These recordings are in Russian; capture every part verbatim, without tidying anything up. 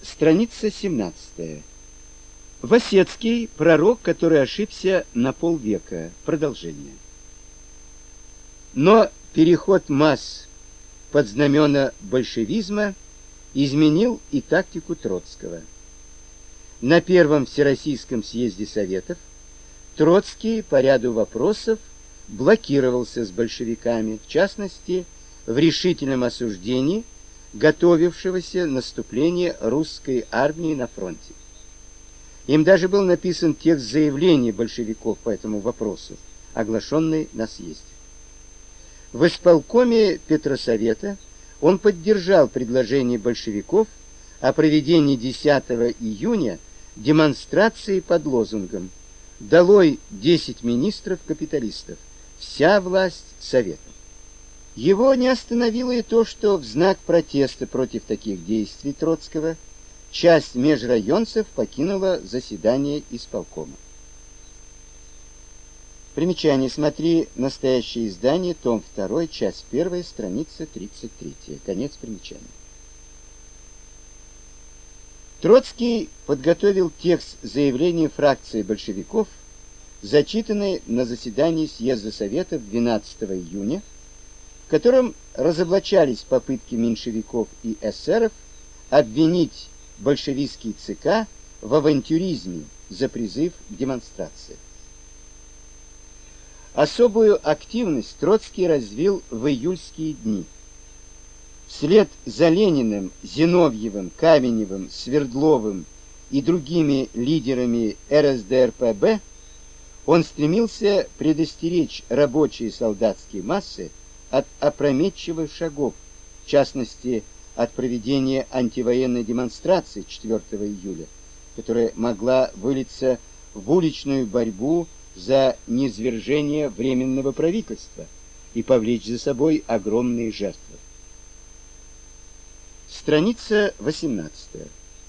Страница семнадцатая. Васецкий, пророк, который ошибся на полвека. Продолжение. Но переход масс под знамена большевизма изменил и тактику Троцкого. На первом Всероссийском съезде Советов Троцкий по ряду вопросов блокировался с большевиками, в частности, в решительном осуждении готовившегося наступления русской армии на фронте. Им даже был написан текст заявления большевиков по этому вопросу, оглашенный на съезде. В исполкоме Петросовета он поддержал предложение большевиков о проведении десятого июня демонстрации под лозунгом «Долой десять министров-капиталистов! Вся власть Советам!». Его не остановило и то, что в знак протеста против таких действий Троцкого часть межрайонцев покинула заседание исполкома. Примечание. Смотри настоящее издание, том два, часть первая, страница тридцать три. Конец примечания. Троцкий подготовил текст заявления фракции большевиков, зачитанный на заседании съезда Советов двенадцатого июня, в котором разоблачались попытки меньшевиков и эсеров обвинить большевистский ЦК в авантюризме за призыв к демонстрации. Особую активность Троцкий развил в июльские дни. Вслед за Лениным, Зиновьевым, Каменевым, Свердловым и другими лидерами эр эс дэ эр пэ бэ он стремился предостеречь рабочие и солдатские массы от опрометчивых шагов, в частности, от проведения антивоенной демонстрации четвёртого июля, которая могла вылиться в уличную борьбу за низвержение временного правительства и повлечь за собой огромные жертвы. Страница восемнадцатая.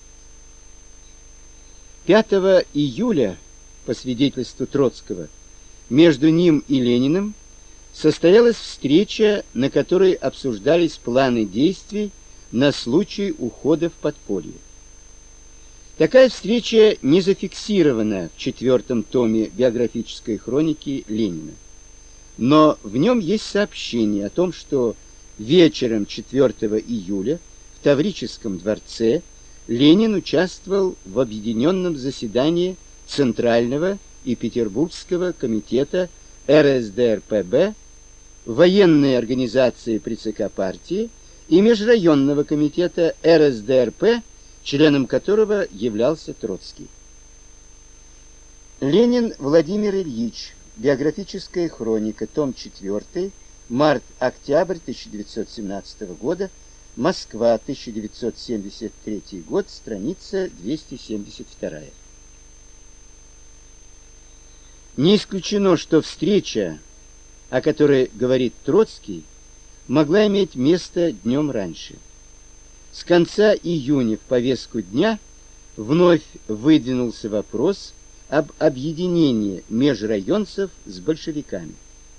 пятого июля, по свидетельству Троцкого, между ним и Лениным состоялась встреча, на которой обсуждались планы действий на случай ухода в подполье. Такая встреча не зафиксирована в четвертом томе биографической хроники Ленина, но в нем есть сообщение о том, что вечером четвёртого июля в Таврическом дворце Ленин участвовал в объединенном заседании Центрального и Петербургского комитета эр эс дэ эр пэ бэ, военной организации при ЦК партии и межрайонного комитета эр эс дэ эр пэ, членом которого являлся Троцкий. Ленин Владимир Ильич. Биографическая хроника. Том четвёртый. Март-октябрь тысяча девятьсот семнадцатого года. Москва, тысяча девятьсот семьдесят третий год. Страница двести семьдесят два. Не исключено, что встреча, о которой говорит Троцкий, могла иметь место днем раньше. С конца июня в повестку дня вновь выдвинулся вопрос об объединении межрайонцев с большевиками.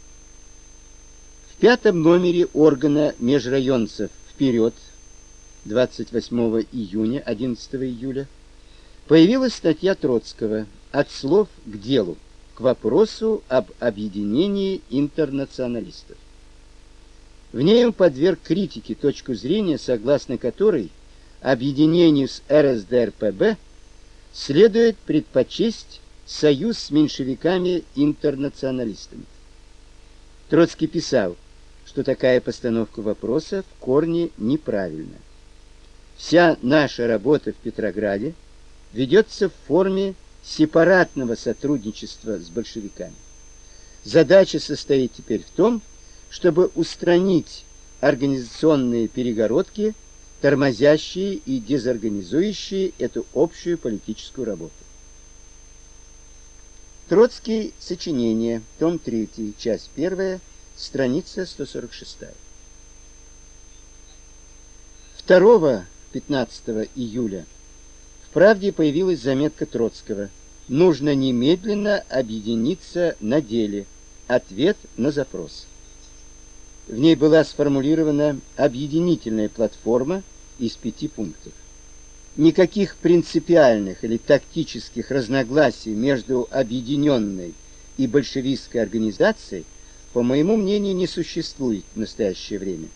В пятом номере органа межрайонцев «Вперед» двадцать восьмого июня, одиннадцатого июля появилась статья Троцкого «От слов к делу» к вопросу об объединении интернационалистов. В ней он подверг критике точку зрения, согласно которой объединению с эр эс дэ эр пэ бэ следует предпочесть союз с меньшевиками-интернационалистами. Троцкий писал, что такая постановка вопроса в корне неправильна. Вся наша работа в Петрограде ведется в форме сепаратного сотрудничества с большевиками. Задача состоит теперь в том, чтобы устранить организационные перегородки, тормозящие и дезорганизующие эту общую политическую работу. Троцкий. Сочинение. Том третий. Часть первая. Страница сто сорок шесть. второго-пятнадцатого июля в «Правде» появилась заметка Троцкого: «Нужно немедленно объединиться на деле. Ответ на запрос». В ней была сформулирована объединительная платформа из пяти пунктов. Никаких принципиальных или тактических разногласий между объединенной и большевистской организацией, по моему мнению, не существует в настоящее время.